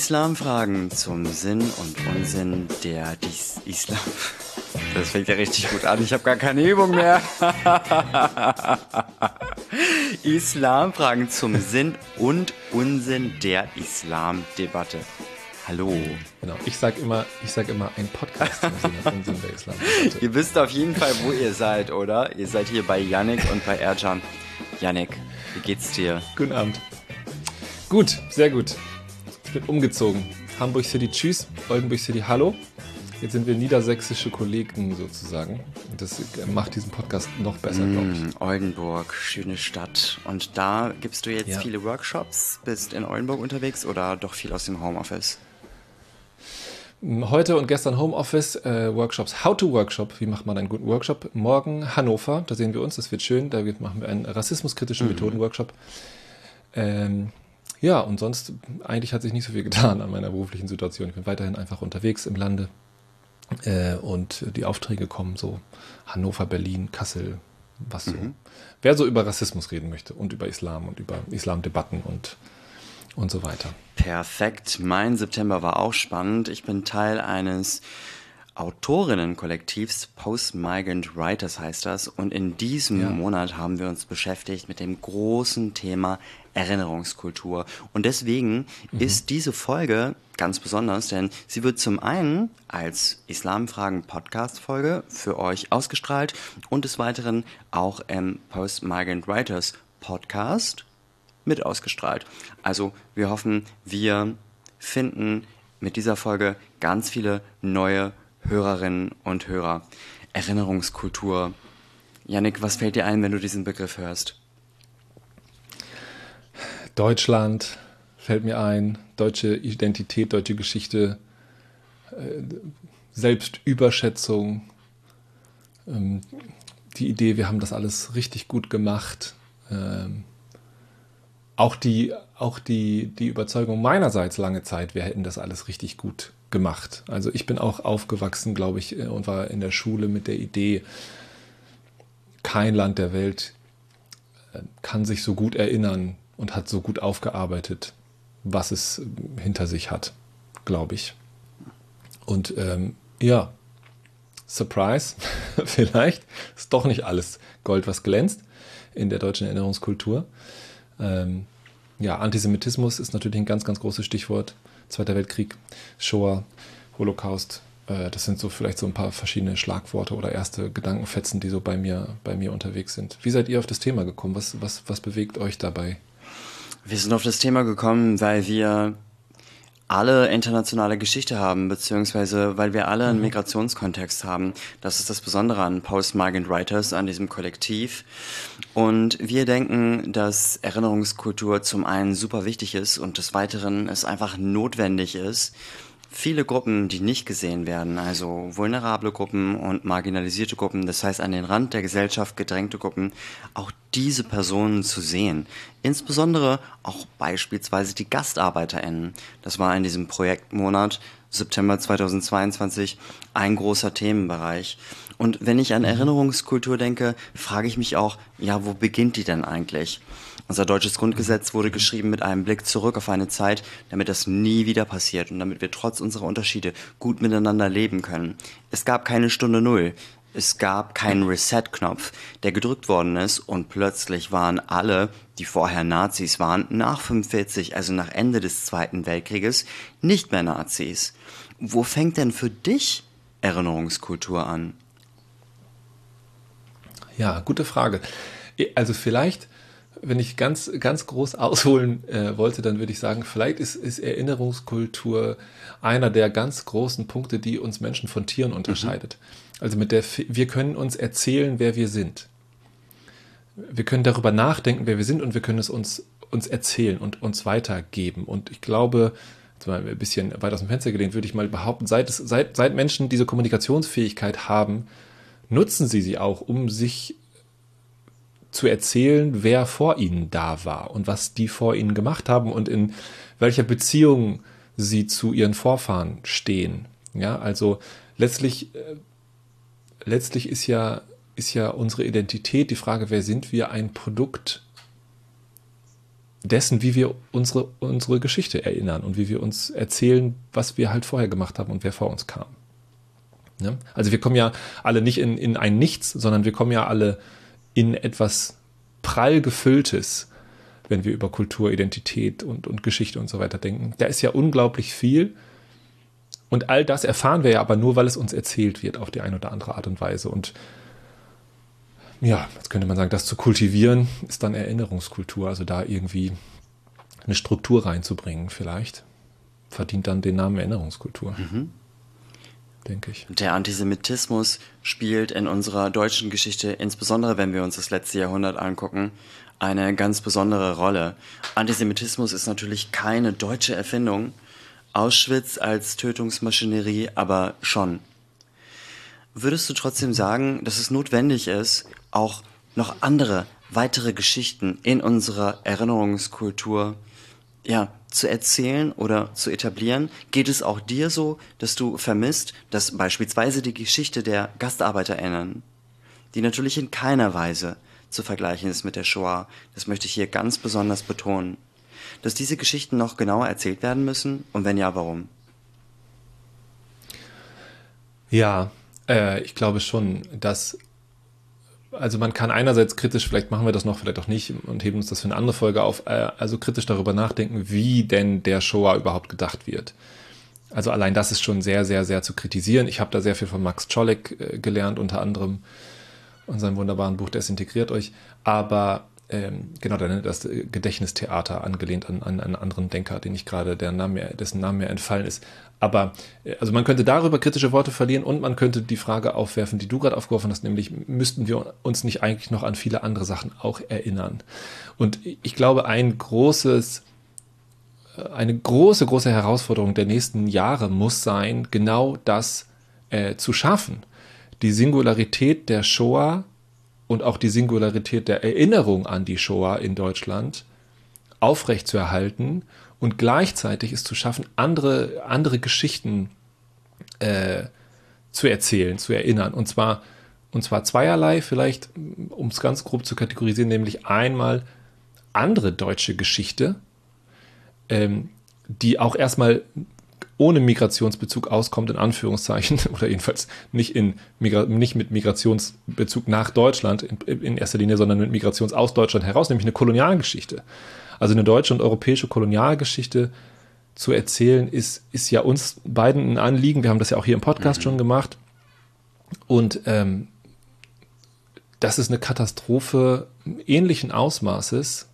Islamfragen zum Sinn und Unsinn der Islam. Das fängt ja richtig gut an. Ich habe gar keine Übung mehr. Islamfragen zum Sinn und Unsinn der Islamdebatte. Hallo. Genau, ich sag immer ein Podcast zum Sinn und Unsinn der Islamdebatte. Ihr wisst auf jeden Fall, wo ihr seid, oder? Ihr seid hier bei Yannick und bei Ercan. Yannick, wie geht's dir? Guten Abend. Gut, sehr gut. Ich bin umgezogen. Hamburg City tschüss, Oldenburg City hallo. Jetzt sind wir niedersächsische Kollegen sozusagen. Das macht diesen Podcast noch besser, glaube ich. Oldenburg, schöne Stadt. Und da gibst du jetzt viele Workshops? Bist in Oldenburg unterwegs oder doch viel aus dem Homeoffice? Heute und gestern Homeoffice, Workshops, How-to-Workshop, wie macht man einen guten Workshop? Morgen Hannover, da sehen wir uns, das wird schön, da machen wir einen rassismuskritischen Methoden-Workshop. Ja, und sonst, eigentlich hat sich nicht so viel getan an meiner beruflichen Situation. Ich bin weiterhin einfach unterwegs im Lande und die Aufträge kommen so Hannover, Berlin, Kassel, was so. Wer so über Rassismus reden möchte und über Islam und über Islamdebatten und so weiter. Perfekt. Mein September war auch spannend. Ich bin Teil eines Autorinnenkollektivs, Post-Migrant Writers heißt das. Und in diesem Monat haben wir uns beschäftigt mit dem großen Thema Erinnerungskultur. Und deswegen ist diese Folge ganz besonders, denn sie wird zum einen als Islamfragen-Podcast-Folge für euch ausgestrahlt und des Weiteren auch im Post-Migrant Writers Podcast mit ausgestrahlt. Also wir hoffen, wir finden mit dieser Folge ganz viele neue Hörerinnen und Hörer. Erinnerungskultur. Yannick, was fällt dir ein, wenn du diesen Begriff hörst? Deutschland fällt mir ein, deutsche Identität, deutsche Geschichte, Selbstüberschätzung, die Idee, wir haben das alles richtig gut gemacht, auch die Überzeugung meinerseits lange Zeit, wir hätten das alles richtig gut gemacht. Also ich bin auch aufgewachsen, glaube ich, und war in der Schule mit der Idee, kein Land der Welt kann sich so gut erinnern und hat so gut aufgearbeitet, was es hinter sich hat, glaube ich. Und Surprise, vielleicht ist doch nicht alles Gold, was glänzt in der deutschen Erinnerungskultur. Antisemitismus ist natürlich ein ganz, ganz großes Stichwort. Zweiter Weltkrieg, Shoah, Holocaust, das sind so vielleicht so ein paar verschiedene Schlagworte oder erste Gedankenfetzen, die so bei mir unterwegs sind. Wie seid ihr auf das Thema gekommen? Was bewegt euch dabei? Wir sind auf das Thema gekommen, weil wir alle internationale Geschichte haben, beziehungsweise weil wir alle einen Migrationskontext haben. Das ist das Besondere an Post-Migrant Writers, an diesem Kollektiv. Und wir denken, dass Erinnerungskultur zum einen super wichtig ist und des Weiteren es einfach notwendig ist, viele Gruppen, die nicht gesehen werden, also vulnerable Gruppen und marginalisierte Gruppen, das heißt an den Rand der Gesellschaft gedrängte Gruppen, auch diese Personen zu sehen. Insbesondere auch beispielsweise die GastarbeiterInnen. Das war in diesem Projektmonat September 2022 ein großer Themenbereich. Und wenn ich an Erinnerungskultur denke, frage ich mich auch, ja, wo beginnt die denn eigentlich? Unser deutsches Grundgesetz wurde geschrieben mit einem Blick zurück auf eine Zeit, damit das nie wieder passiert und damit wir trotz unserer Unterschiede gut miteinander leben können. Es gab keine Stunde Null. Es gab keinen Reset-Knopf, der gedrückt worden ist und plötzlich waren alle, die vorher Nazis waren, nach 45, also nach Ende des Zweiten Weltkrieges, nicht mehr Nazis. Wo fängt denn für dich Erinnerungskultur an? Ja, gute Frage. Also vielleicht, wenn ich ganz, ganz groß ausholen wollte, dann würde ich sagen, vielleicht ist Erinnerungskultur einer der ganz großen Punkte, die uns Menschen von Tieren unterscheidet. Also wir können uns erzählen, wer wir sind. Wir können darüber nachdenken, wer wir sind, und wir können es uns erzählen und uns weitergeben. Und ich glaube, jetzt mal ein bisschen weit aus dem Fenster gelehnt, würde ich mal behaupten, seit Menschen diese Kommunikationsfähigkeit haben, nutzen sie auch, um sich zu erzählen, wer vor ihnen da war und was die vor ihnen gemacht haben und in welcher Beziehung sie zu ihren Vorfahren stehen. Ja, also letztlich ist ja unsere Identität, die Frage, wer sind wir, ein Produkt dessen, wie wir unsere Geschichte erinnern und wie wir uns erzählen, was wir halt vorher gemacht haben und wer vor uns kam. Ne? Also wir kommen ja alle nicht in ein Nichts, sondern wir kommen ja alle in etwas prall Gefülltes, wenn wir über Kultur, Identität und Geschichte und so weiter denken. Da ist ja unglaublich viel. Und all das erfahren wir ja aber nur, weil es uns erzählt wird auf die eine oder andere Art und Weise. Und ja, jetzt könnte man sagen, das zu kultivieren ist dann Erinnerungskultur. Also da irgendwie eine Struktur reinzubringen vielleicht, verdient dann den Namen Erinnerungskultur, denke ich. Der Antisemitismus spielt in unserer deutschen Geschichte, insbesondere wenn wir uns das letzte Jahrhundert angucken, eine ganz besondere Rolle. Antisemitismus ist natürlich keine deutsche Erfindung, Auschwitz als Tötungsmaschinerie aber schon. Würdest du trotzdem sagen, dass es notwendig ist, auch noch weitere Geschichten in unserer Erinnerungskultur zu erzählen oder zu etablieren? Geht es auch dir so, dass du vermisst, dass beispielsweise die Geschichte der GastarbeiterInnen, die natürlich in keiner Weise zu vergleichen ist mit der Shoah, das möchte ich hier ganz besonders betonen, dass diese Geschichten noch genauer erzählt werden müssen? Und wenn ja, warum? Ja, ich glaube schon, dass, also man kann einerseits kritisch, vielleicht machen wir das noch, vielleicht auch nicht und heben uns das für eine andere Folge auf, also kritisch darüber nachdenken, wie denn der Shoah überhaupt gedacht wird. Also allein das ist schon sehr, sehr, sehr zu kritisieren. Ich habe da sehr viel von Max Czolek gelernt, unter anderem in seinem wunderbaren Buch Desintegriert euch, aber genau, das Gedächtnistheater, angelehnt an einen anderen Denker, dessen Name mir entfallen ist. Aber also man könnte darüber kritische Worte verlieren und man könnte die Frage aufwerfen, die du gerade aufgeworfen hast, nämlich müssten wir uns nicht eigentlich noch an viele andere Sachen auch erinnern? Und ich glaube, eine große Herausforderung der nächsten Jahre muss sein, genau das zu schaffen. Die Singularität der Shoah und auch die Singularität der Erinnerung an die Shoah in Deutschland aufrechtzuerhalten und gleichzeitig es zu schaffen, andere Geschichten zu erzählen, zu erinnern. Und zwar zweierlei, vielleicht, um es ganz grob zu kategorisieren, nämlich einmal andere deutsche Geschichte, die auch erstmal ohne Migrationsbezug auskommt, in Anführungszeichen, oder jedenfalls nicht mit Migrationsbezug nach Deutschland in erster Linie, sondern mit Migrations aus Deutschland heraus, nämlich eine Kolonialgeschichte. Also eine deutsche und europäische Kolonialgeschichte zu erzählen, ist ja uns beiden ein Anliegen. Wir haben das ja auch hier im Podcast schon gemacht. Und das ist eine Katastrophe ähnlichen Ausmaßes,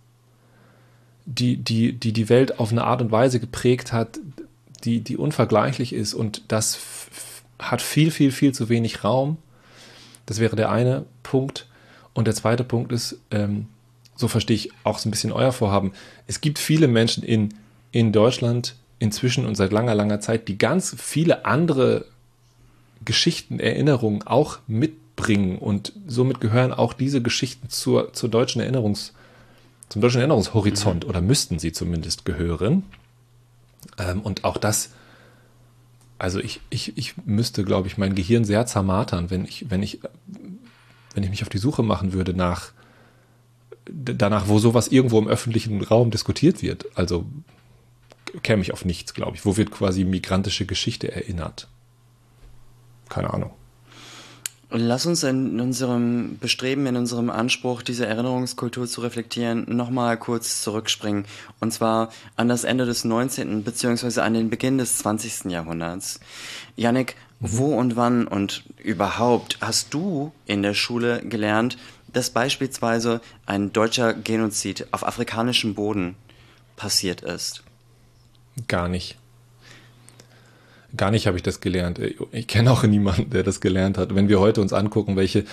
die Welt auf eine Art und Weise geprägt hat, die unvergleichlich ist, und das hat viel, viel, viel zu wenig Raum. Das wäre der eine Punkt. Und der zweite Punkt ist, so verstehe ich auch so ein bisschen euer Vorhaben, es gibt viele Menschen in Deutschland inzwischen und seit langer, langer Zeit, die ganz viele andere Geschichten, Erinnerungen auch mitbringen, und somit gehören auch diese Geschichten zum deutschen Erinnerungshorizont, oder müssten sie zumindest gehören. Und auch das, also ich müsste, glaube ich, mein Gehirn sehr zermartern, wenn ich mich auf die Suche machen würde danach, wo sowas irgendwo im öffentlichen Raum diskutiert wird. Also käme ich auf nichts, glaube ich. Wo wird quasi migrantische Geschichte erinnert? Keine Ahnung. Lass uns in unserem Bestreben, in unserem Anspruch, diese Erinnerungskultur zu reflektieren, nochmal kurz zurückspringen. Und zwar an das Ende des 19. bzw. an den Beginn des 20. Jahrhunderts. Jannik, wo und wann und überhaupt hast du in der Schule gelernt, dass beispielsweise ein deutscher Genozid auf afrikanischem Boden passiert ist? Gar nicht. Gar nicht habe ich das gelernt. Ich kenne auch niemanden, der das gelernt hat. Wenn wir heute uns angucken, welchen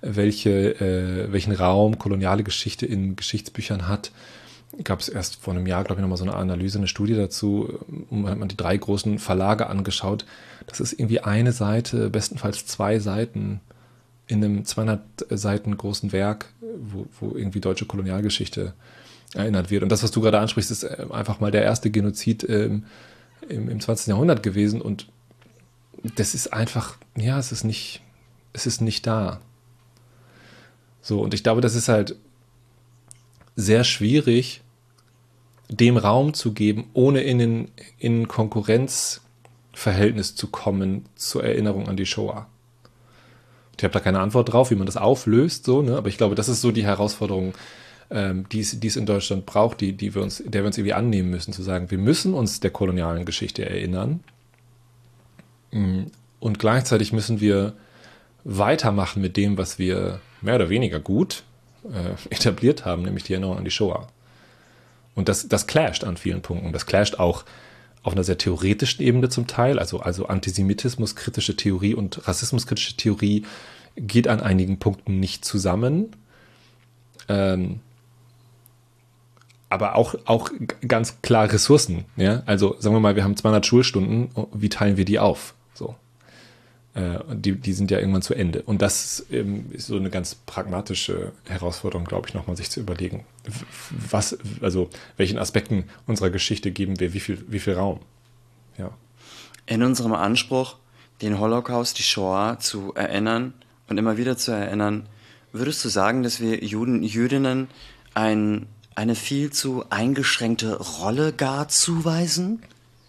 Raum koloniale Geschichte in Geschichtsbüchern hat, gab es erst vor einem Jahr, glaube ich, nochmal so eine Analyse, eine Studie dazu, und man hat die 3 großen Verlage angeschaut. Das ist irgendwie eine Seite, bestenfalls 2 Seiten in einem 200 Seiten großen Werk, wo irgendwie deutsche Kolonialgeschichte erinnert wird. Und das, was du gerade ansprichst, ist einfach mal der erste Genozid im 20. Jahrhundert gewesen, und das ist einfach, ja, es ist nicht da. So, und ich glaube, das ist halt sehr schwierig, dem Raum zu geben, ohne in Konkurrenzverhältnis zu kommen zur Erinnerung an die Shoah. Ich habe da keine Antwort drauf, wie man das auflöst, so, ne? Aber ich glaube, das ist so die Herausforderung, die es in Deutschland braucht, der wir uns irgendwie annehmen müssen, zu sagen, wir müssen uns der kolonialen Geschichte erinnern und gleichzeitig müssen wir weitermachen mit dem, was wir mehr oder weniger gut etabliert haben, nämlich die Erinnerung an die Shoah. Und das clasht an vielen Punkten. Das clasht auch auf einer sehr theoretischen Ebene zum Teil, also Antisemitismus, kritische Theorie und rassismuskritische Theorie geht an einigen Punkten nicht zusammen. Aber auch ganz klar Ressourcen. Ja? Also sagen wir mal, wir haben 200 Schulstunden, wie teilen wir die auf? So. Die sind ja irgendwann zu Ende. Und das ist so eine ganz pragmatische Herausforderung, glaube ich, nochmal sich zu überlegen. Welchen Aspekten unserer Geschichte geben wir wie viel Raum? Ja. In unserem Anspruch, den Holocaust, die Shoah zu erinnern und immer wieder zu erinnern, würdest du sagen, dass wir Juden, Jüdinnen eine viel zu eingeschränkte Rolle gar zuweisen?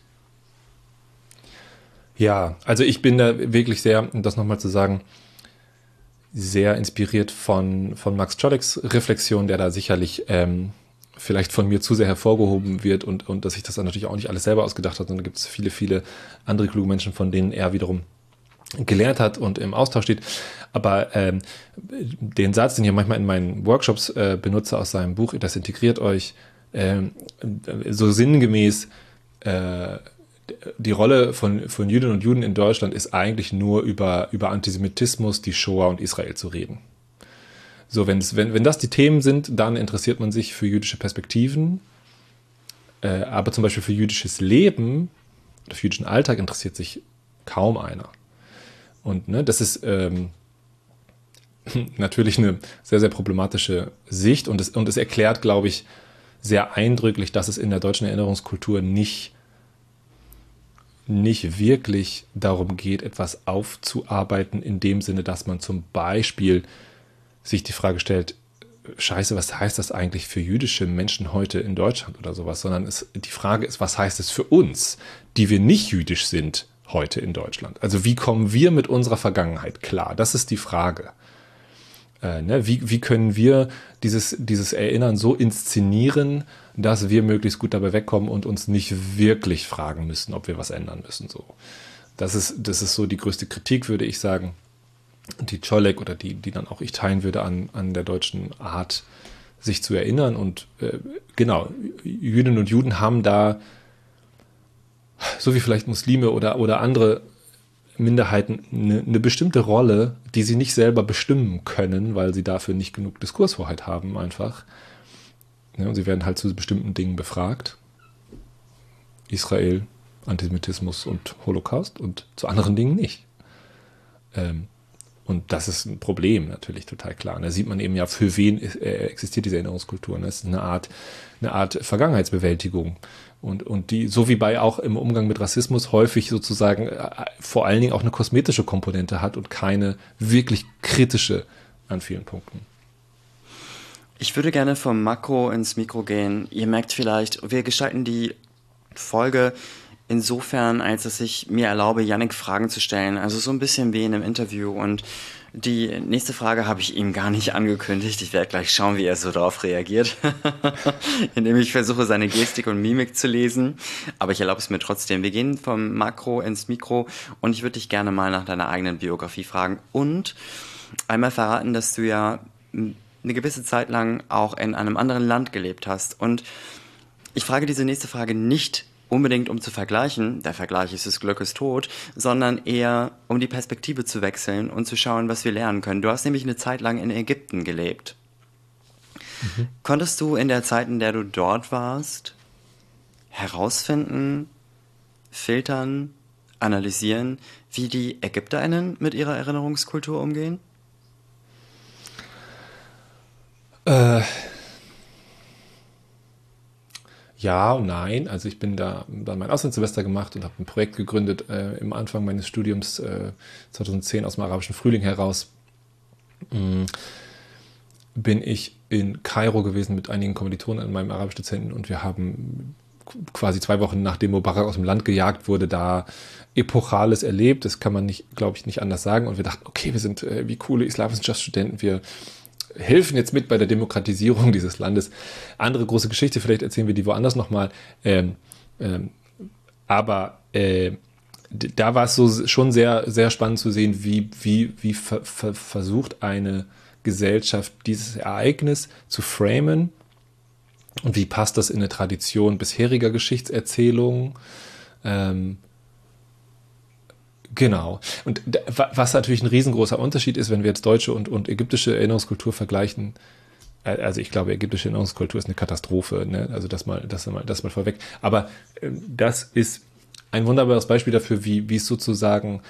Ja, also ich bin da wirklich sehr, um das nochmal zu sagen, sehr inspiriert von Max Czoleks Reflexion, der da sicherlich vielleicht von mir zu sehr hervorgehoben wird und dass ich das dann natürlich auch nicht alles selber ausgedacht habe, sondern gibt es viele, viele andere kluge Menschen, von denen er wiederum gelernt hat und im Austausch steht. Aber den Satz, den ich manchmal in meinen Workshops benutze aus seinem Buch, das integriert euch, so sinngemäß, die Rolle von Jüdinnen und Juden in Deutschland ist eigentlich nur über Antisemitismus, die Shoah und Israel zu reden. So, wenn das die Themen sind, dann interessiert man sich für jüdische Perspektiven, aber zum Beispiel für jüdisches Leben oder für jüdischen Alltag interessiert sich kaum einer. Und ne, das ist natürlich eine sehr, sehr problematische Sicht und es erklärt, glaube ich, sehr eindrücklich, dass es in der deutschen Erinnerungskultur nicht wirklich darum geht, etwas aufzuarbeiten, in dem Sinne, dass man zum Beispiel sich die Frage stellt, Scheiße, was heißt das eigentlich für jüdische Menschen heute in Deutschland oder sowas, sondern die Frage ist, was heißt es für uns, die wir nicht jüdisch sind, heute in Deutschland? Also wie kommen wir mit unserer Vergangenheit klar? Das ist die Frage. Wie können wir dieses Erinnern so inszenieren, dass wir möglichst gut dabei wegkommen und uns nicht wirklich fragen müssen, ob wir was ändern müssen. So. Das ist so die größte Kritik, würde ich sagen, die Czolek oder die dann auch ich teilen würde an der deutschen Art, sich zu erinnern. Und genau, Jüdinnen und Juden haben da, so wie vielleicht Muslime oder andere Minderheiten, eine bestimmte Rolle, die sie nicht selber bestimmen können, weil sie dafür nicht genug Diskurshoheit haben einfach. Ja, und sie werden halt zu bestimmten Dingen befragt. Israel, Antisemitismus und Holocaust und zu anderen Dingen nicht. Und das ist ein Problem natürlich, total klar. Und da sieht man eben ja, für wen existiert diese Erinnerungskultur. Das ist eine Art Vergangenheitsbewältigung. Und die, so wie bei auch im Umgang mit Rassismus häufig sozusagen vor allen Dingen auch eine kosmetische Komponente hat und keine wirklich kritische an vielen Punkten. Ich würde gerne vom Makro ins Mikro gehen. Ihr merkt vielleicht, wir gestalten die Folge insofern, als dass ich mir erlaube, Yannick Fragen zu stellen. Also so ein bisschen wie in einem Interview. Und die nächste Frage habe ich ihm gar nicht angekündigt. Ich werde gleich schauen, wie er so darauf reagiert, indem ich versuche, seine Gestik und Mimik zu lesen. Aber ich erlaube es mir trotzdem. Wir gehen vom Makro ins Mikro und ich würde dich gerne mal nach deiner eigenen Biografie fragen und einmal verraten, dass du ja eine gewisse Zeit lang auch in einem anderen Land gelebt hast. Und ich frage diese nächste Frage nicht unbedingt, um zu vergleichen, der Vergleich ist des Glückes tot, sondern eher, um die Perspektive zu wechseln und zu schauen, was wir lernen können. Du hast nämlich eine Zeit lang in Ägypten gelebt. Mhm. Konntest du in der Zeit, in der du dort warst, herausfinden, filtern, analysieren, wie die ÄgypterInnen mit ihrer Erinnerungskultur umgehen? Ja und nein. Also ich bin da dann mein Auslandssemester gemacht und habe ein Projekt gegründet im Anfang meines Studiums 2010 aus dem arabischen Frühling heraus. bin ich in Kairo gewesen mit einigen Kommilitonen an meinem Arabisch-Dozenten und wir haben quasi 2 Wochen nachdem Mubarak aus dem Land gejagt wurde, da Epochales erlebt. Das kann man nicht, glaube ich, nicht anders sagen. Und wir dachten, okay, wir sind wie coole Islamwissenschaftsstudenten, wir helfen jetzt mit bei der Demokratisierung dieses Landes. Andere große Geschichte, vielleicht erzählen wir die woanders nochmal. Aber da war es so schon sehr, sehr spannend zu sehen, wie versucht eine Gesellschaft dieses Ereignis zu framen und wie passt das in eine Tradition bisheriger Geschichtserzählungen. Genau. Und was natürlich ein riesengroßer Unterschied ist, wenn wir jetzt deutsche und ägyptische Erinnerungskultur vergleichen, also ich glaube, ägyptische Erinnerungskultur ist eine Katastrophe, ne? Also das mal vorweg. Aber das ist ein wunderbares Beispiel dafür, wie es sozusagen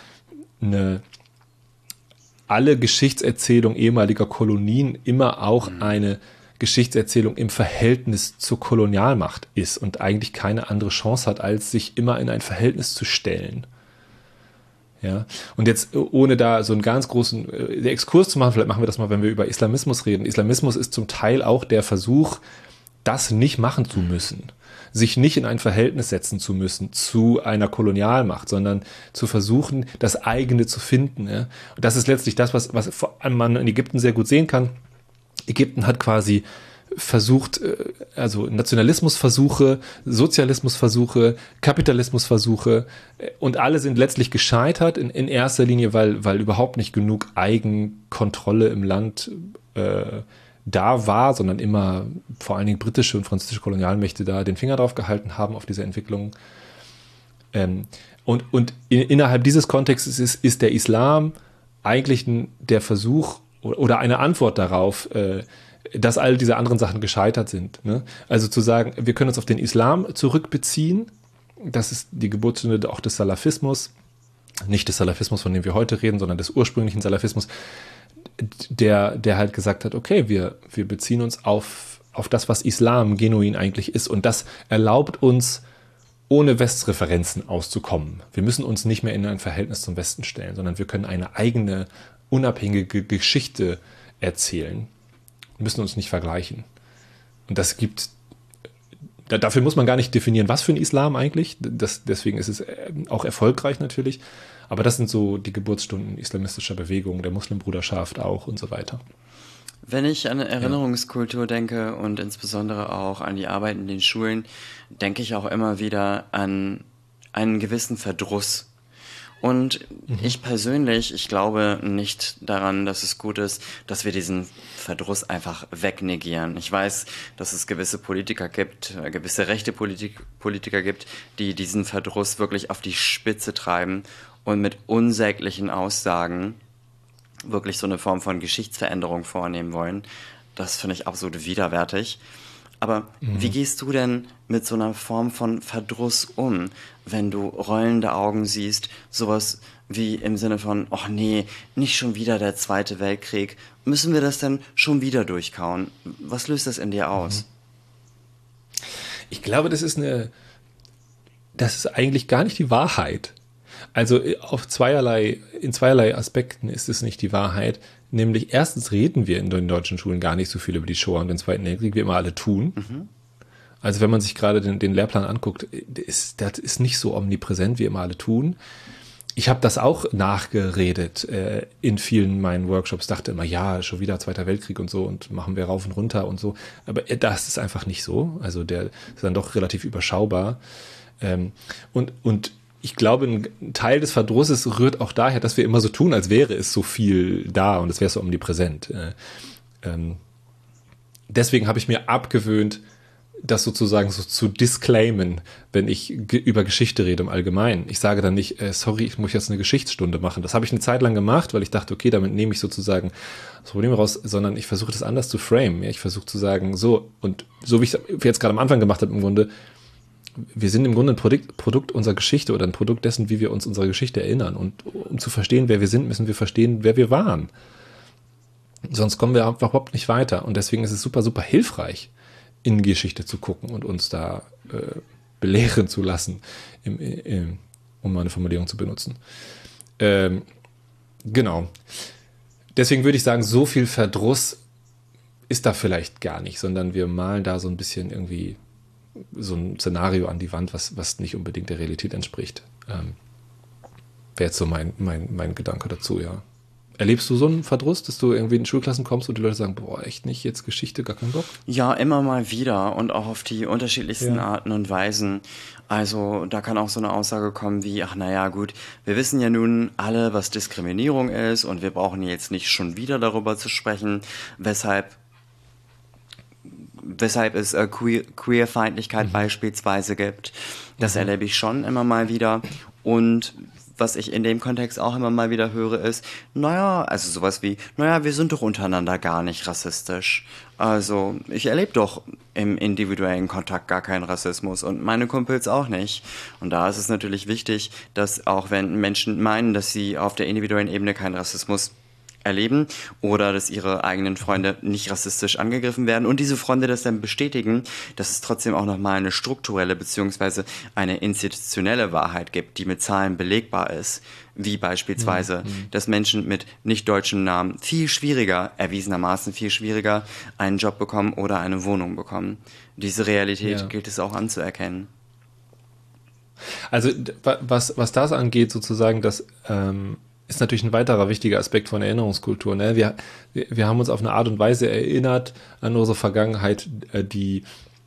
alle Geschichtserzählung ehemaliger Kolonien immer auch eine Geschichtserzählung im Verhältnis zur Kolonialmacht ist und eigentlich keine andere Chance hat, als sich immer in ein Verhältnis zu stellen. Ja, und jetzt, ohne da so einen ganz großen Exkurs zu machen, vielleicht machen wir das mal, wenn wir über Islamismus reden. Islamismus ist zum Teil auch der Versuch, das nicht machen zu müssen, sich nicht in ein Verhältnis setzen zu müssen zu einer Kolonialmacht, sondern zu versuchen, das eigene zu finden. Ja? Und das ist letztlich das, was vor allem man in Ägypten sehr gut sehen kann. Ägypten hat quasi versucht, also Nationalismusversuche, Sozialismusversuche, Kapitalismusversuche und alle sind letztlich gescheitert in erster Linie, weil überhaupt nicht genug Eigenkontrolle im Land da war, sondern immer vor allen Dingen britische und französische Kolonialmächte da den Finger drauf gehalten haben auf diese Entwicklung. Und innerhalb dieses Kontextes ist der Islam eigentlich der Versuch oder eine Antwort darauf, dass all diese anderen Sachen gescheitert sind. Ne? Also zu sagen, wir können uns auf den Islam zurückbeziehen, das ist die Geburtsstunde auch des Salafismus, nicht des Salafismus, von dem wir heute reden, sondern des ursprünglichen Salafismus, der halt gesagt hat, okay, wir beziehen uns auf das, was Islam genuin eigentlich ist und das erlaubt uns, ohne Westreferenzen auszukommen. Wir müssen uns nicht mehr in ein Verhältnis zum Westen stellen, sondern wir können eine eigene, unabhängige Geschichte erzählen. Müssen uns nicht vergleichen. Und das dafür muss man gar nicht definieren, was für ein Islam eigentlich. Deswegen ist es auch erfolgreich natürlich. Aber das sind so die Geburtsstunden islamistischer Bewegungen, der Muslimbruderschaft auch und so weiter. Wenn ich an Erinnerungskultur denke und insbesondere auch an die Arbeit in den Schulen, denke ich auch immer wieder an einen gewissen Verdruss. Und ich persönlich, ich glaube nicht daran, dass es gut ist, dass wir diesen Verdruss einfach wegnegieren. Ich weiß, dass es gewisse Politiker gibt, gewisse rechte Politiker gibt, die diesen Verdruss wirklich auf die Spitze treiben und mit unsäglichen Aussagen wirklich so eine Form von Geschichtsveränderung vornehmen wollen. Das finde ich absolut widerwärtig. Aber wie gehst du denn mit so einer Form von Verdruss um, wenn du rollende Augen siehst, sowas wie im Sinne von, ach nee, nicht schon wieder der Zweite Weltkrieg, müssen wir das denn schon wieder durchkauen? Was löst das in dir aus? Ich glaube, das ist eigentlich gar nicht die Wahrheit. Also in zweierlei Aspekten ist es nicht die Wahrheit. Nämlich erstens reden wir in den deutschen Schulen gar nicht so viel über die Shoah und den Zweiten Weltkrieg, wie immer alle tun. Also wenn man sich gerade den Lehrplan anguckt, das ist nicht so omnipräsent, wie immer alle tun. Ich habe das auch nachgeredet in vielen meinen Workshops, dachte immer, ja, schon wieder Zweiter Weltkrieg und so und machen wir rauf und runter und so. Aber das ist einfach nicht so. Also der ist dann doch relativ überschaubar. Und ich glaube, ein Teil des Verdrusses rührt auch daher, dass wir immer so tun, als wäre es so viel da und es wäre so omnipräsent. Deswegen habe ich mir abgewöhnt, das sozusagen so zu disclaimen, wenn ich über Geschichte rede im Allgemeinen. Ich sage dann nicht, sorry, ich muss jetzt eine Geschichtsstunde machen. Das habe ich eine Zeit lang gemacht, weil ich dachte, okay, damit nehme ich sozusagen das Problem raus, sondern ich versuche das anders zu framen. Ja? Ich versuche zu sagen, so, und so wie ich es jetzt gerade am Anfang gemacht habe im Grunde, wir sind im Grunde ein Produkt unserer Geschichte oder ein Produkt dessen, wie wir uns unserer Geschichte erinnern. Und um zu verstehen, wer wir sind, müssen wir verstehen, wer wir waren. Sonst kommen wir überhaupt nicht weiter. Und deswegen ist es super, super hilfreich, in Geschichte zu gucken und uns da belehren zu lassen, um mal eine Formulierung zu benutzen. Genau. Deswegen würde ich sagen, so viel Verdruss ist da vielleicht gar nicht, sondern wir malen da so ein bisschen irgendwie so ein Szenario an die Wand, was nicht unbedingt der Realität entspricht. Wäre jetzt so mein Gedanke dazu, ja. Erlebst du so einen Verdruss, dass du irgendwie in Schulklassen kommst und die Leute sagen, boah, echt nicht, jetzt Geschichte, gar keinen Bock? Ja, immer mal wieder und auch auf die unterschiedlichsten Ja. Arten und Weisen. Also da kann auch so eine Aussage kommen wie, ach naja, gut, wir wissen ja nun alle, was Diskriminierung ist und wir brauchen jetzt nicht schon wieder darüber zu sprechen, weshalb es Queerfeindlichkeit beispielsweise gibt. Das erlebe ich schon immer mal wieder. Und was ich in dem Kontext auch immer mal wieder höre, ist, naja, also sowas wie, naja, wir sind doch untereinander gar nicht rassistisch. Also ich erlebe doch im individuellen Kontakt gar keinen Rassismus und meine Kumpels auch nicht. Und da ist es natürlich wichtig, dass auch wenn Menschen meinen, dass sie auf der individuellen Ebene keinen Rassismus erleben oder dass ihre eigenen Freunde nicht rassistisch angegriffen werden und diese Freunde das dann bestätigen, dass es trotzdem auch nochmal eine strukturelle beziehungsweise eine institutionelle Wahrheit gibt, die mit Zahlen belegbar ist, wie beispielsweise, dass Menschen mit nicht deutschem Namen erwiesenermaßen viel schwieriger, einen Job bekommen oder eine Wohnung bekommen. Diese Realität Ja. gilt es auch anzuerkennen. Also was das angeht, sozusagen, das ist natürlich ein weiterer wichtiger Aspekt von Erinnerungskultur. Ne? Wir haben uns auf eine Art und Weise erinnert an unsere Vergangenheit, die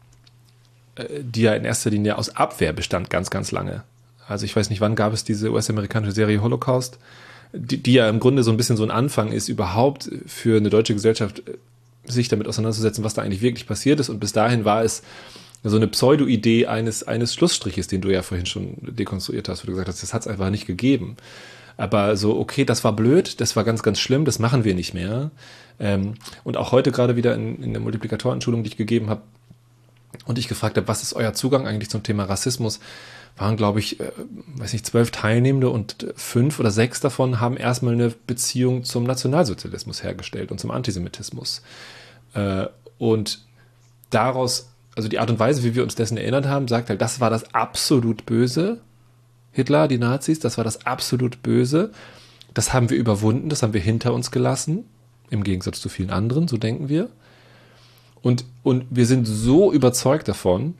ja in erster Linie aus Abwehr bestand, ganz, ganz lange. Also ich weiß nicht, wann gab es diese US-amerikanische Serie Holocaust, die ja im Grunde so ein bisschen so ein Anfang ist, überhaupt für eine deutsche Gesellschaft sich damit auseinanderzusetzen, was da eigentlich wirklich passiert ist. Und bis dahin war es so eine Pseudo-Idee eines Schlussstriches, den du ja vorhin schon dekonstruiert hast, wo du gesagt hast, das hat es einfach nicht gegeben. Aber so, okay, das war blöd, das war ganz, ganz schlimm, das machen wir nicht mehr. Und auch heute gerade wieder in der Multiplikatorenschulung, die ich gegeben habe, und ich gefragt habe, was ist euer Zugang eigentlich zum Thema Rassismus, waren, glaube ich, 12 Teilnehmende und 5 oder 6 davon haben erstmal eine Beziehung zum Nationalsozialismus hergestellt und zum Antisemitismus. Und daraus, also die Art und Weise, wie wir uns dessen erinnert haben, sagt halt, das war das absolut Böse. Hitler, die Nazis, das war das absolut Böse. Das haben wir überwunden, das haben wir hinter uns gelassen, im Gegensatz zu vielen anderen, so denken wir. Und wir sind so überzeugt davon,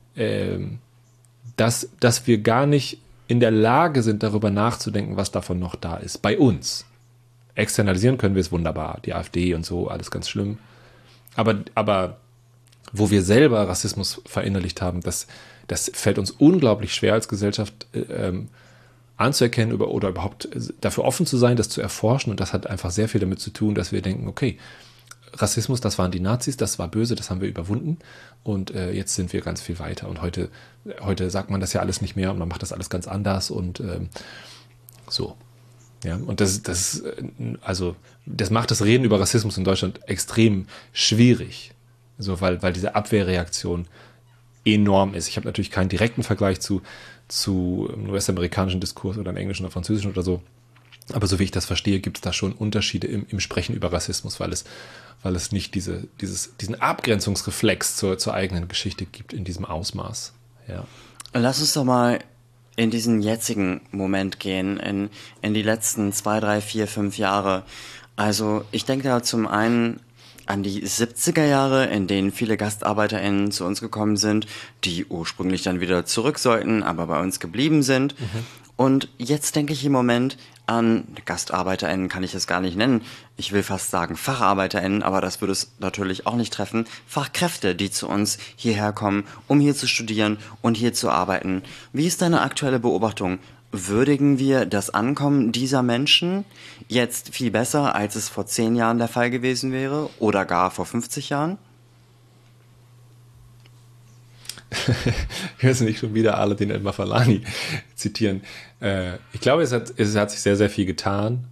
dass wir gar nicht in der Lage sind, darüber nachzudenken, was davon noch da ist. Bei uns. Externalisieren können wir es wunderbar. Die AfD und so, alles ganz schlimm. Aber wo wir selber Rassismus verinnerlicht haben, das fällt uns unglaublich schwer als Gesellschaft anzuerkennen oder überhaupt dafür offen zu sein, das zu erforschen. Und das hat einfach sehr viel damit zu tun, dass wir denken, okay, Rassismus, das waren die Nazis, das war böse, das haben wir überwunden und jetzt sind wir ganz viel weiter. Und heute sagt man das ja alles nicht mehr und man macht das alles ganz anders und so. Ja, und das macht das Reden über Rassismus in Deutschland extrem schwierig. So, weil diese Abwehrreaktion enorm ist. Ich habe natürlich keinen direkten Vergleich zu einem US-amerikanischen Diskurs oder einem englischen oder französischen oder so. Aber so wie ich das verstehe, gibt es da schon Unterschiede im Sprechen über Rassismus, weil es nicht diesen Abgrenzungsreflex zur eigenen Geschichte gibt in diesem Ausmaß. Ja. Lass uns doch mal in diesen jetzigen Moment gehen, in die letzten 2, 3, 4, 5 Jahre. Also ich denke da zum einen an die 70er Jahre, in denen viele GastarbeiterInnen zu uns gekommen sind, die ursprünglich dann wieder zurück sollten, aber bei uns geblieben sind. Und jetzt denke ich im Moment an GastarbeiterInnen, kann ich es gar nicht nennen. Ich will fast sagen FacharbeiterInnen, aber das würde es natürlich auch nicht treffen. Fachkräfte, die zu uns hierher kommen, um hier zu studieren und hier zu arbeiten. Wie ist deine aktuelle Beobachtung? Würdigen wir das Ankommen dieser Menschen jetzt viel besser, als es vor 10 Jahren der Fall gewesen wäre oder gar vor 50 Jahren? Ich will jetzt nicht schon wieder Aladin El-Mafalani zitieren. Ich glaube, es hat sich sehr, sehr viel getan.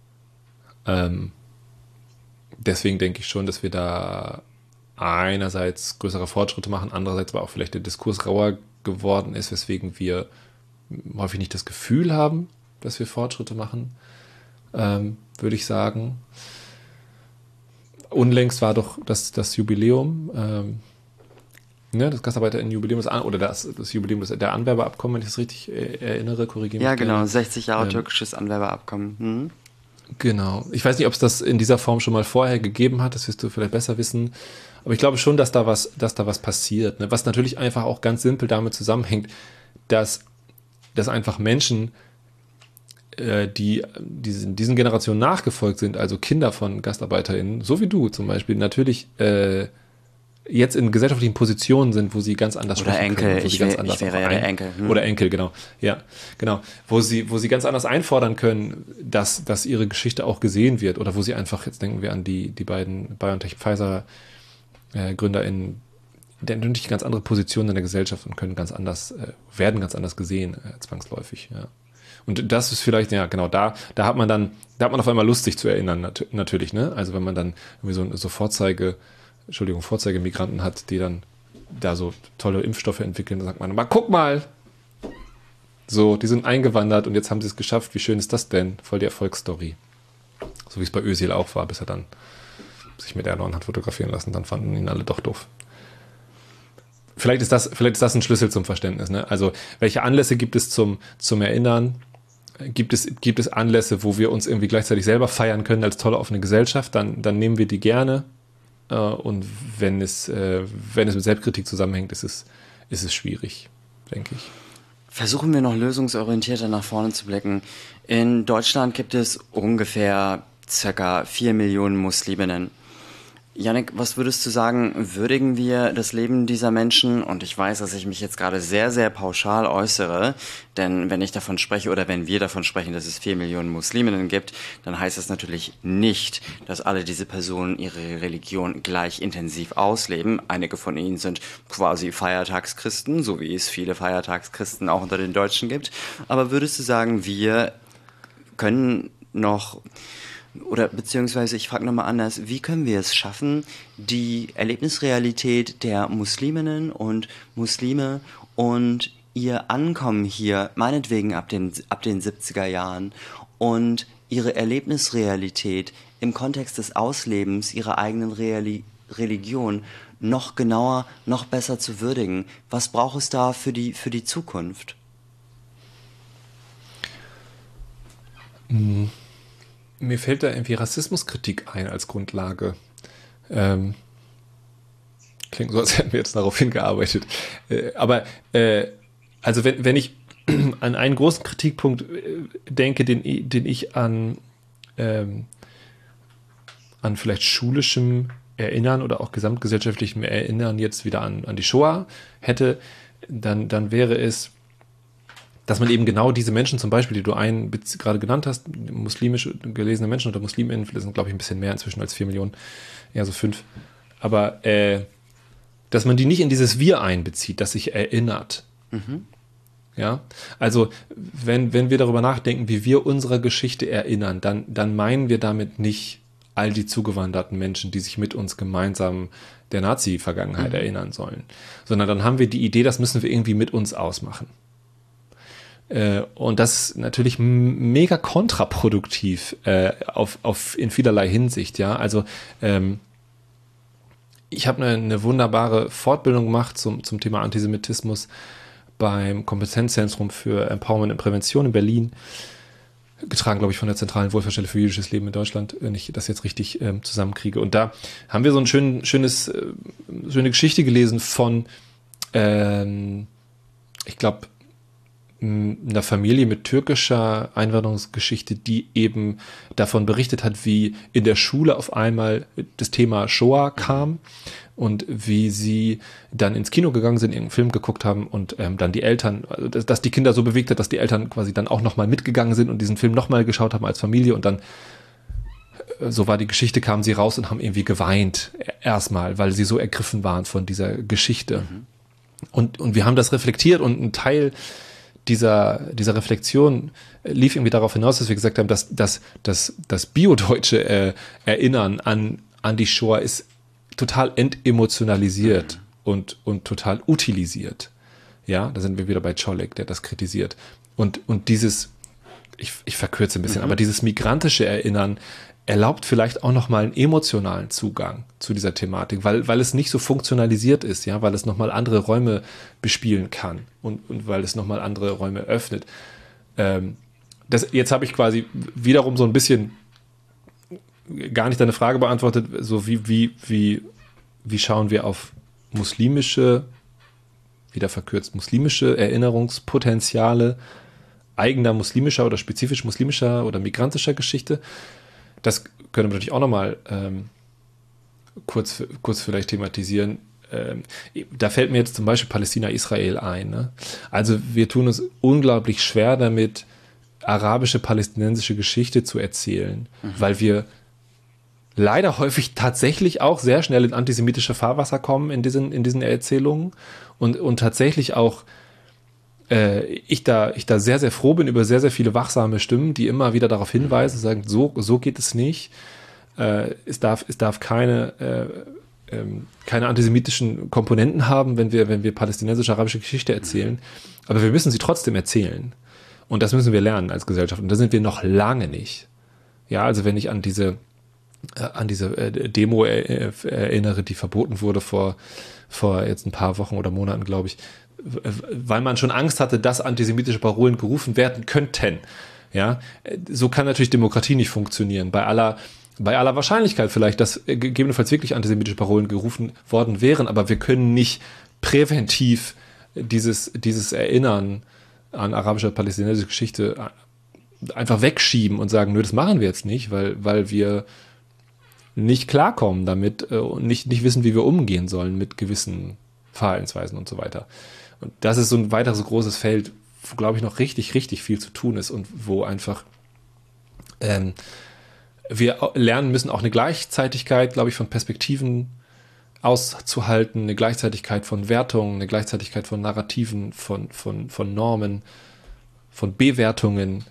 Deswegen denke ich schon, dass wir da einerseits größere Fortschritte machen, andererseits aber auch vielleicht der Diskurs rauer geworden ist, weswegen wir häufig nicht das Gefühl haben, dass wir Fortschritte machen, würde ich sagen. Unlängst war doch das Jubiläum, das GastarbeiterInnen-Jubiläum oder das Jubiläum der Anwerberabkommen, wenn ich das richtig erinnere, korrigiere mich. Ja, genau, 60 Jahre türkisches Anwerberabkommen. Genau. Ich weiß nicht, ob es das in dieser Form schon mal vorher gegeben hat, das wirst du vielleicht besser wissen. Aber ich glaube schon, dass da was passiert. Ne? Was natürlich einfach auch ganz simpel damit zusammenhängt, dass einfach Menschen, die diesen Generationen nachgefolgt sind, also Kinder von GastarbeiterInnen, so wie du zum Beispiel, natürlich jetzt in gesellschaftlichen Positionen sind, wo sie ganz anders Oder sprechen Enkel, können, wo sie ganz anders ich wäre ja der Enkel. oder Enkel, genau. Ja, genau. Wo sie ganz anders einfordern können, dass ihre Geschichte auch gesehen wird oder wo sie einfach, jetzt denken wir an die beiden BioNTech-Pfizer-GründerInnen, die haben natürlich ganz andere Positionen in der Gesellschaft und können werden ganz anders gesehen, zwangsläufig, ja. Und das ist vielleicht, ja, genau, da hat man auf einmal Lust, sich zu erinnern, natürlich, ne? Also wenn man dann irgendwie so Vorzeigemigranten hat, die dann da so tolle Impfstoffe entwickeln, dann sagt man, aber guck mal, so, die sind eingewandert und jetzt haben sie es geschafft, wie schön ist das denn? Voll die Erfolgsstory. So wie es bei Özil auch war, bis er dann sich mit Erdogan hat fotografieren lassen, dann fanden ihn alle doch doof. Vielleicht ist das ein Schlüssel zum Verständnis, ne? Also, welche Anlässe gibt es zum Erinnern? Gibt es Anlässe, wo wir uns irgendwie gleichzeitig selber feiern können als tolle offene Gesellschaft, dann nehmen wir die gerne. Und wenn es mit Selbstkritik zusammenhängt, ist es schwierig, denke ich. Versuchen wir noch lösungsorientierter nach vorne zu blicken. In Deutschland gibt es ungefähr ca. 4 Millionen Musliminnen. Jannik, was würdest du sagen, würdigen wir das Leben dieser Menschen? Und ich weiß, dass ich mich jetzt gerade sehr, sehr pauschal äußere, denn wenn ich davon spreche oder wenn wir davon sprechen, dass es 4 Millionen Musliminnen gibt, dann heißt das natürlich nicht, dass alle diese Personen ihre Religion gleich intensiv ausleben. Einige von ihnen sind quasi Feiertagschristen, so wie es viele Feiertagschristen auch unter den Deutschen gibt. Aber würdest du sagen, wir können noch... Oder beziehungsweise, ich frage nochmal anders, wie können wir es schaffen, die Erlebnisrealität der Musliminnen und Muslime und ihr Ankommen hier, meinetwegen ab den 70er Jahren, und ihre Erlebnisrealität im Kontext des Auslebens ihrer eigenen Religion noch genauer, noch besser zu würdigen? Was braucht es da für die Zukunft? Mir fällt da irgendwie Rassismuskritik ein als Grundlage. Klingt so, als hätten wir jetzt darauf hingearbeitet. Also wenn ich an einen großen Kritikpunkt denke, den ich an vielleicht schulischem Erinnern oder auch gesamtgesellschaftlichem Erinnern jetzt wieder an die Shoah hätte, dann wäre es, dass man eben genau diese Menschen zum Beispiel, die du gerade genannt hast, muslimisch gelesene Menschen oder MuslimInnen, das sind glaube ich ein bisschen mehr inzwischen als 4 Millionen, eher so 5, aber dass man die nicht in dieses Wir einbezieht, das sich erinnert. Mhm. Ja, also wenn wir darüber nachdenken, wie wir unsere Geschichte erinnern, dann meinen wir damit nicht all die zugewanderten Menschen, die sich mit uns gemeinsam der Nazi-Vergangenheit erinnern sollen, sondern dann haben wir die Idee, das müssen wir irgendwie mit uns ausmachen. Und das ist natürlich mega kontraproduktiv in vielerlei Hinsicht, ja. Also ich habe eine wunderbare Fortbildung gemacht zum Thema Antisemitismus beim Kompetenzzentrum für Empowerment und Prävention in Berlin, getragen, glaube ich, von der Zentralen Wohlfahrtsstelle für jüdisches Leben in Deutschland, wenn ich das jetzt richtig zusammenkriege. Und da haben wir so eine schöne Geschichte gelesen von, ich glaube, einer Familie mit türkischer Einwanderungsgeschichte, die eben davon berichtet hat, wie in der Schule auf einmal das Thema Shoah kam und wie sie dann ins Kino gegangen sind, irgendeinen Film geguckt haben und dann die Eltern, also dass die Kinder so bewegt hat, dass die Eltern quasi dann auch nochmal mitgegangen sind und diesen Film nochmal geschaut haben als Familie und dann, so war die Geschichte, kamen sie raus und haben irgendwie geweint erstmal, weil sie so ergriffen waren von dieser Geschichte. Mhm. Und wir haben das reflektiert und ein Teil dieser Reflexion lief irgendwie darauf hinaus, dass wir gesagt haben, dass das biodeutsche Erinnern an die Shoah ist total entemotionalisiert und total utilisiert. Ja, da sind wir wieder bei Czolek, der das kritisiert. Und dieses, ich verkürze ein bisschen, aber dieses migrantische Erinnern erlaubt vielleicht auch nochmal einen emotionalen Zugang zu dieser Thematik, weil es nicht so funktionalisiert ist, ja, weil es nochmal andere Räume bespielen kann und weil es nochmal andere Räume öffnet. Jetzt habe ich quasi wiederum so ein bisschen gar nicht deine Frage beantwortet, so wie schauen wir auf muslimische, wieder verkürzt, muslimische Erinnerungspotenziale eigener muslimischer oder spezifisch muslimischer oder migrantischer Geschichte. Das können wir natürlich auch nochmal kurz vielleicht thematisieren. Da fällt mir jetzt zum Beispiel Palästina-Israel ein. Ne? Also wir tun uns unglaublich schwer damit, arabische, palästinensische Geschichte zu erzählen, weil wir leider häufig tatsächlich auch sehr schnell in antisemitische Fahrwasser kommen in diesen Erzählungen und tatsächlich auch ich da sehr, sehr froh bin über sehr, sehr viele wachsame Stimmen, die immer wieder darauf hinweisen, sagen, so geht es nicht. Es darf keine antisemitischen Komponenten haben, wenn wir palästinensisch-arabische Geschichte erzählen. Aber wir müssen sie trotzdem erzählen. Und das müssen wir lernen als Gesellschaft. Und da sind wir noch lange nicht. Ja, also wenn ich an diese Demo erinnere, die verboten wurde vor jetzt ein paar Wochen oder Monaten, glaube ich, weil man schon Angst hatte, dass antisemitische Parolen gerufen werden könnten. Ja, so kann natürlich Demokratie nicht funktionieren. Bei aller Wahrscheinlichkeit vielleicht, dass gegebenenfalls wirklich antisemitische Parolen gerufen worden wären, aber wir können nicht präventiv dieses Erinnern an arabische, palästinensische Geschichte einfach wegschieben und sagen, nö, das machen wir jetzt nicht, weil wir nicht klarkommen damit und nicht wissen, wie wir umgehen sollen mit gewissen Verhaltensweisen und so weiter. Und das ist so ein weiteres großes Feld, wo, glaube ich, noch richtig, richtig viel zu tun ist und wo einfach wir lernen müssen, auch eine Gleichzeitigkeit, glaube ich, von Perspektiven auszuhalten, eine Gleichzeitigkeit von Wertungen, eine Gleichzeitigkeit von Narrativen, von Normen, von Bewertungen.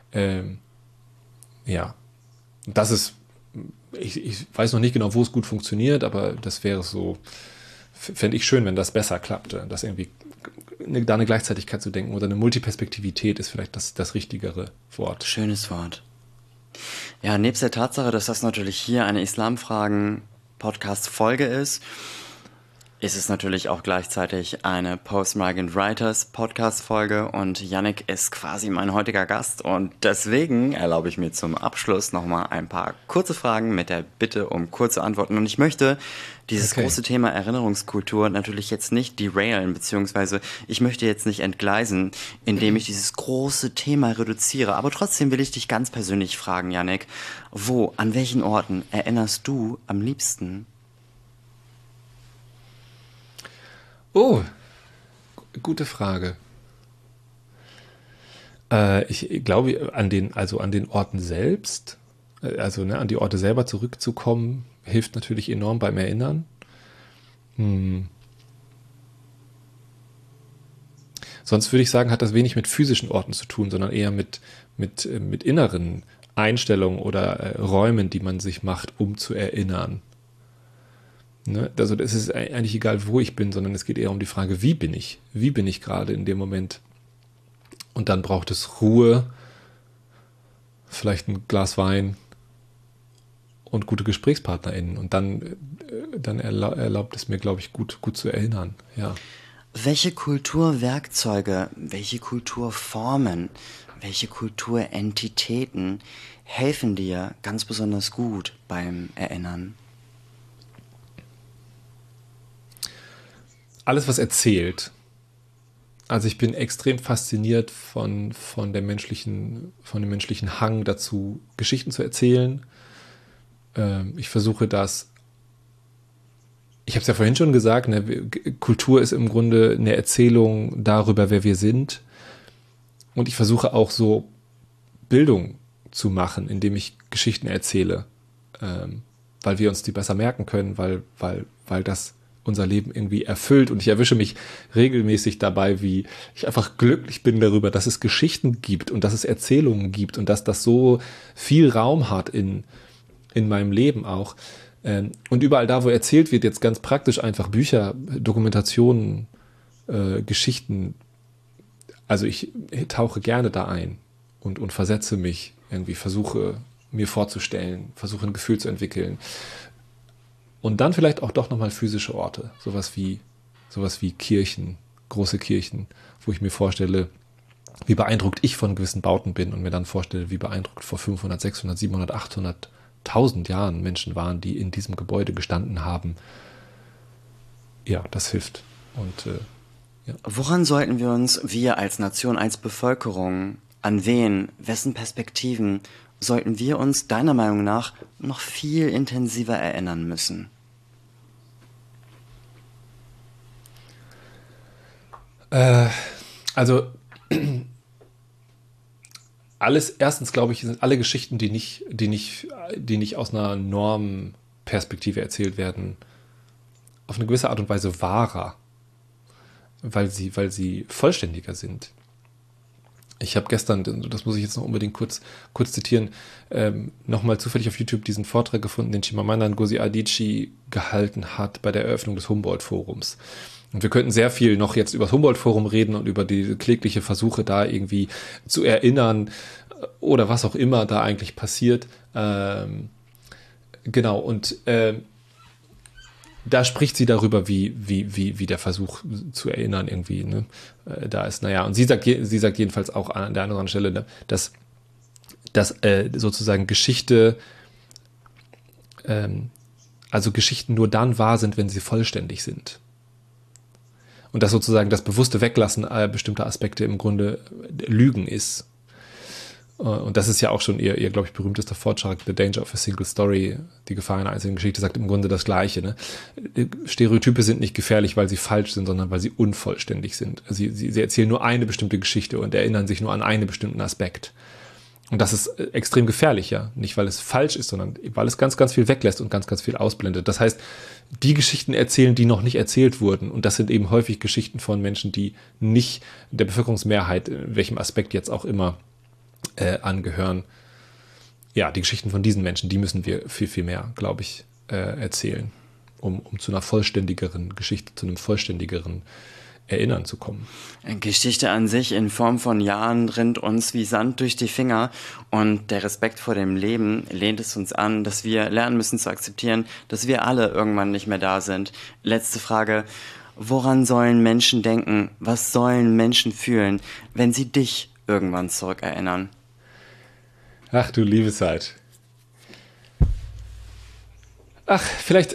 Ja, das ist, ich weiß noch nicht genau, wo es gut funktioniert, aber das wäre so, fände ich schön, wenn das besser klappte, dass irgendwie da eine Gleichzeitigkeit zu denken oder eine Multiperspektivität ist vielleicht das richtigere Wort. Schönes Wort. Ja, nebst der Tatsache, dass das natürlich hier eine Islamfragen-Podcast-Folge ist es natürlich auch gleichzeitig eine Post-Migrant Writers Podcast-Folge und Yannick ist quasi mein heutiger Gast und deswegen erlaube ich mir zum Abschluss nochmal ein paar kurze Fragen mit der Bitte um kurze Antworten und ich möchte dieses große Thema Erinnerungskultur natürlich jetzt nicht derailen, beziehungsweise ich möchte jetzt nicht entgleisen, indem ich dieses große Thema reduziere, aber trotzdem will ich dich ganz persönlich fragen, Yannick, an welchen Orten erinnerst du am liebsten? Oh, gute Frage. Ich glaube, an den Orten selbst, an die Orte selber zurückzukommen, hilft natürlich enorm beim Erinnern. Sonst würde ich sagen, hat das wenig mit physischen Orten zu tun, sondern eher mit inneren Einstellungen oder Räumen, die man sich macht, um zu erinnern. Ne? Also es ist eigentlich egal, wo ich bin, sondern es geht eher um die Frage, wie bin ich? Wie bin ich gerade in dem Moment? Und dann braucht es Ruhe, vielleicht ein Glas Wein und gute GesprächspartnerInnen. Und dann erlaubt es mir, glaube ich, gut zu erinnern. Ja. Welche Kulturwerkzeuge, welche Kulturformen, welche Kulturentitäten helfen dir ganz besonders gut beim Erinnern? Alles, was erzählt. Also ich bin extrem fasziniert von dem menschlichen Hang dazu, Geschichten zu erzählen. Ich versuche das, ich habe es ja vorhin schon gesagt, ne, Kultur ist im Grunde eine Erzählung darüber, wer wir sind. Und ich versuche auch so Bildung zu machen, indem ich Geschichten erzähle, weil wir uns die besser merken können, weil das unser Leben irgendwie erfüllt und ich erwische mich regelmäßig dabei, wie ich einfach glücklich bin darüber, dass es Geschichten gibt und dass es Erzählungen gibt und dass das so viel Raum hat in meinem Leben auch. Und überall da, wo erzählt wird, jetzt ganz praktisch einfach Bücher, Dokumentationen, Geschichten. Also ich tauche gerne da ein und versetze mich irgendwie, versuche mir vorzustellen, versuche ein Gefühl zu entwickeln. Und dann vielleicht auch doch nochmal physische Orte, sowas wie Kirchen, große Kirchen, wo ich mir vorstelle, wie beeindruckt ich von gewissen Bauten bin und mir dann vorstelle, wie beeindruckt vor 500, 600, 700, 800 1000 Jahren Menschen waren, die in diesem Gebäude gestanden haben. Ja, das hilft. Und ja. Woran sollten wir uns, wir als Nation, als Bevölkerung, an wen, wessen Perspektiven sollten wir uns deiner Meinung nach noch viel intensiver erinnern müssen? Also erstens glaube ich, sind alle Geschichten, die nicht aus einer Normperspektive erzählt werden, auf eine gewisse Art und Weise wahrer, weil sie vollständiger sind. Ich habe gestern, das muss ich jetzt noch unbedingt kurz zitieren, nochmal zufällig auf YouTube diesen Vortrag gefunden, den Chimamanda Ngozi Adichie gehalten hat bei der Eröffnung des Humboldt-Forums. Und wir könnten sehr viel noch jetzt über das Humboldt-Forum reden und über die klägliche Versuche, da irgendwie zu erinnern oder was auch immer da eigentlich passiert. Genau, und da spricht sie darüber, wie der Versuch zu erinnern irgendwie, ne, da ist. Naja, und sie sagt jedenfalls auch an der anderen Stelle, ne, dass sozusagen Geschichte, also Geschichten nur dann wahr sind, wenn sie vollständig sind. Und dass sozusagen das bewusste Weglassen bestimmter Aspekte im Grunde Lügen ist. Und das ist ja auch schon ihr glaube ich, berühmtester Vortrag, The Danger of a Single Story, die Gefahr einer einzelnen Geschichte, sagt im Grunde das Gleiche. Ne? Stereotype sind nicht gefährlich, weil sie falsch sind, sondern weil sie unvollständig sind. Sie erzählen nur eine bestimmte Geschichte und erinnern sich nur an einen bestimmten Aspekt. Und das ist extrem gefährlich, ja. Nicht, weil es falsch ist, sondern weil es ganz, ganz viel weglässt und ganz, ganz viel ausblendet. Das heißt, die Geschichten erzählen, die noch nicht erzählt wurden. Und das sind eben häufig Geschichten von Menschen, die nicht der Bevölkerungsmehrheit, in welchem Aspekt jetzt auch immer, angehören. Ja, die Geschichten von diesen Menschen, die müssen wir viel, viel mehr, glaube ich, erzählen, um zu einer vollständigeren Geschichte, zu einem vollständigeren Erinnern zu kommen. Geschichte an sich in Form von Jahren rinnt uns wie Sand durch die Finger und der Respekt vor dem Leben lehnt es uns an, dass wir lernen müssen zu akzeptieren, dass wir alle irgendwann nicht mehr da sind. Letzte Frage, woran sollen Menschen denken, was sollen Menschen fühlen, wenn sie dich irgendwann zurückerinnern? Ach du liebe Zeit. Ach, vielleicht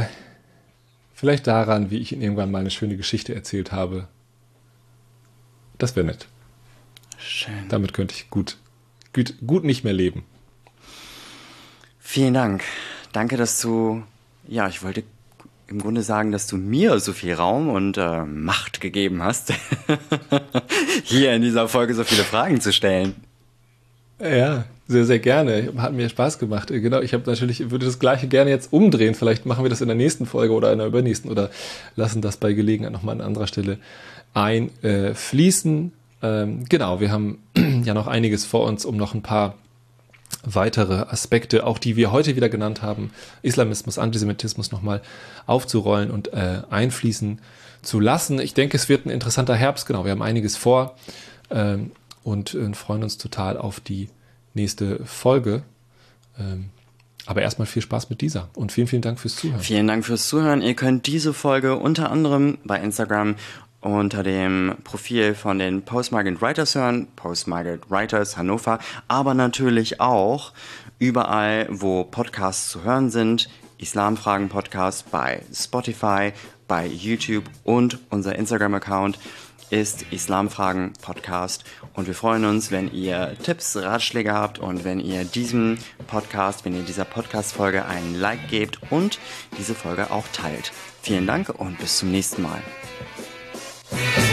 daran, wie ich Ihnen irgendwann mal eine schöne Geschichte erzählt habe. Das wäre nett. Schön. Damit könnte ich gut nicht mehr leben. Vielen Dank. Danke, dass du, ja, ich wollte im Grunde sagen, dass du mir so viel Raum und Macht gegeben hast, hier in dieser Folge so viele Fragen zu stellen. Ja, sehr, sehr gerne. Hat mir Spaß gemacht. Genau, würde das Gleiche gerne jetzt umdrehen. Vielleicht machen wir das in der nächsten Folge oder in der übernächsten oder lassen das bei Gelegenheit nochmal an anderer Stelle einfließen. Genau, wir haben ja noch einiges vor uns, um noch ein paar weitere Aspekte, auch die wir heute wieder genannt haben, Islamismus, Antisemitismus nochmal aufzurollen und einfließen zu lassen. Ich denke, es wird ein interessanter Herbst. Genau, wir haben einiges vor. Und freuen uns total auf die nächste Folge. Aber erstmal viel Spaß mit dieser und vielen, vielen Dank fürs Zuhören. Vielen Dank fürs Zuhören. Ihr könnt diese Folge unter anderem bei Instagram unter dem Profil von den Postmigrant Writers hören, Postmigrant Writers Hannover, aber natürlich auch überall, wo Podcasts zu hören sind, Islamfragen-Podcast bei Spotify, bei YouTube und unser Instagram-Account ist Islamfragen Podcast und wir freuen uns, wenn ihr Tipps, Ratschläge habt und wenn ihr dieser Podcast-Folge einen Like gebt und diese Folge auch teilt. Vielen Dank und bis zum nächsten Mal.